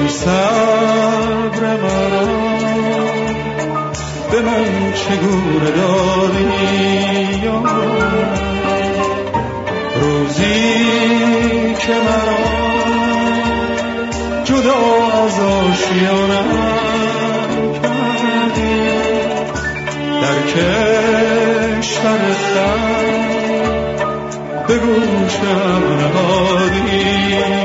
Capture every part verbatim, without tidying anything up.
صبر مرا به من چگونه دادی روزی که مرا جدا از آشیانم کردی در کشور خلق به گوشم نهادی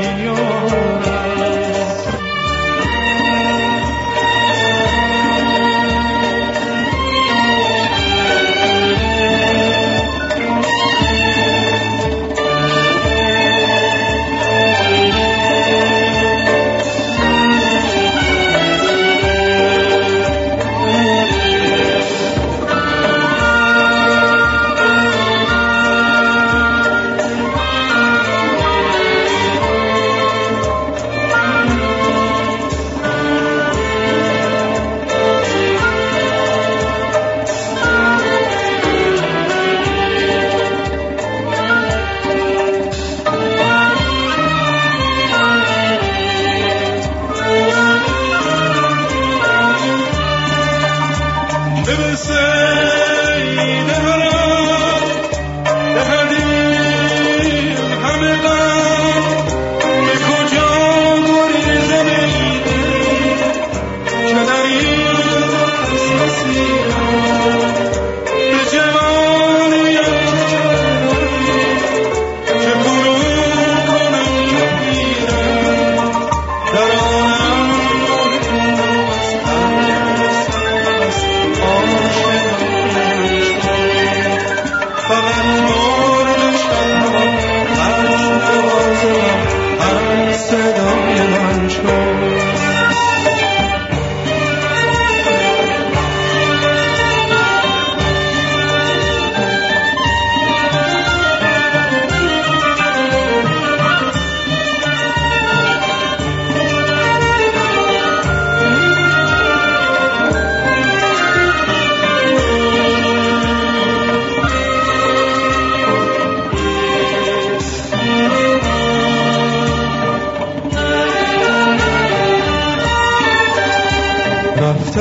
رفت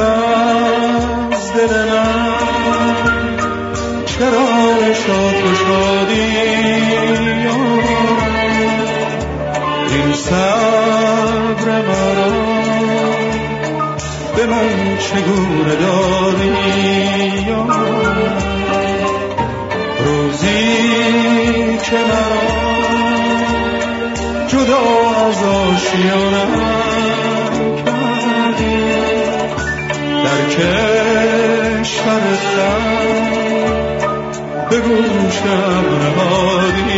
از دل من چرا شاد و شادی این صبر مرا به من چگونه دادی روزی که مرا جدا از آشیانم در کشور خلق به گوشم نهادی